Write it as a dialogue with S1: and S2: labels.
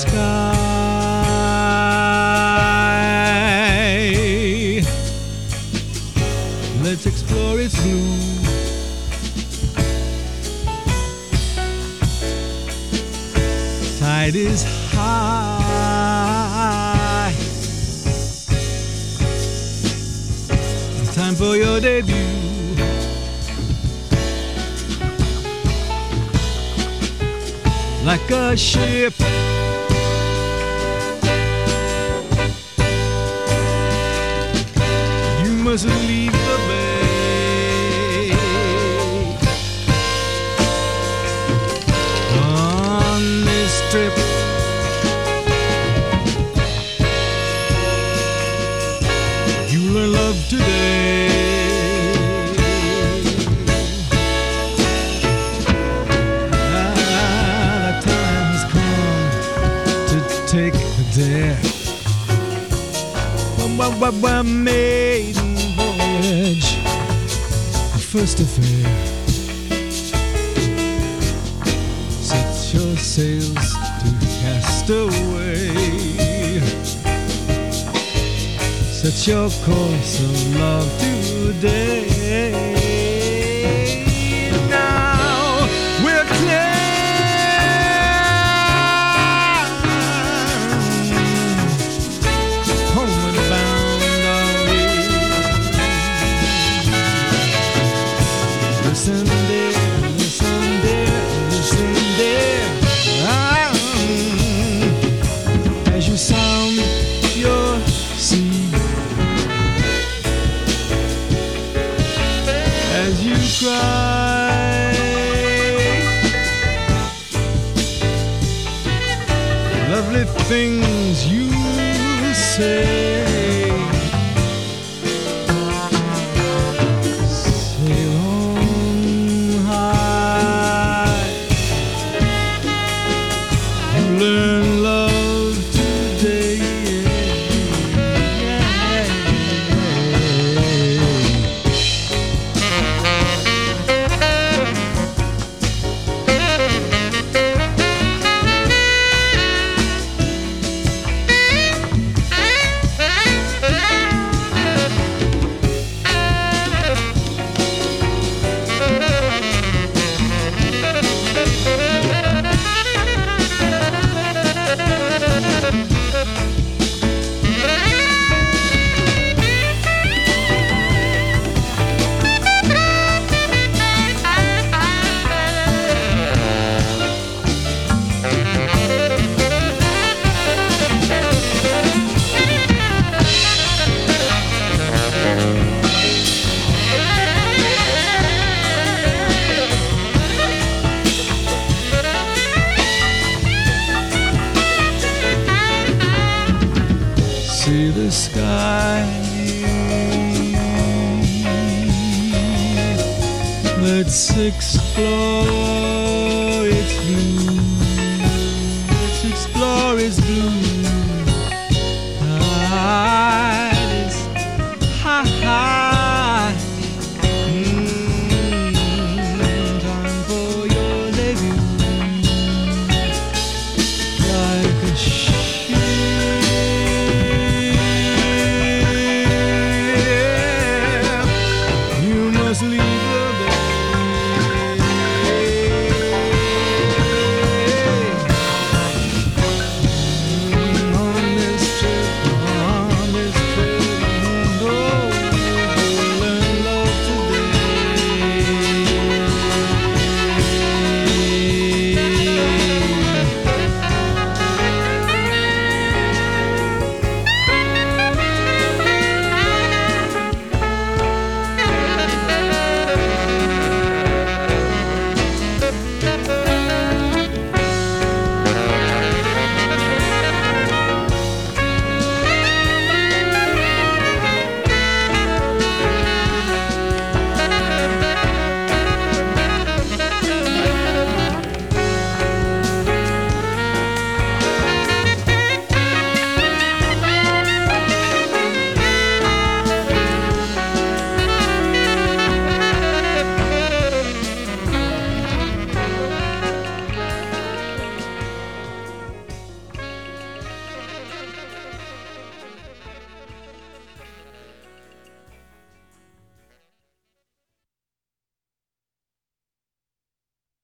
S1: sky. Let's explore its blue. Tide is high. Time for your debut. Like a ship, you must leave the bay. On this trip, you learn love today. Take the dare. Maiden voyage, the first affair. Set your sails to cast away. Set your course of love today. Now we're clear. Listen there, listen there, listen there. As you sound your sea, as you cry, lovely things you say. Learn love today. See the sky. Let's explore its blue. Let's explore its blue.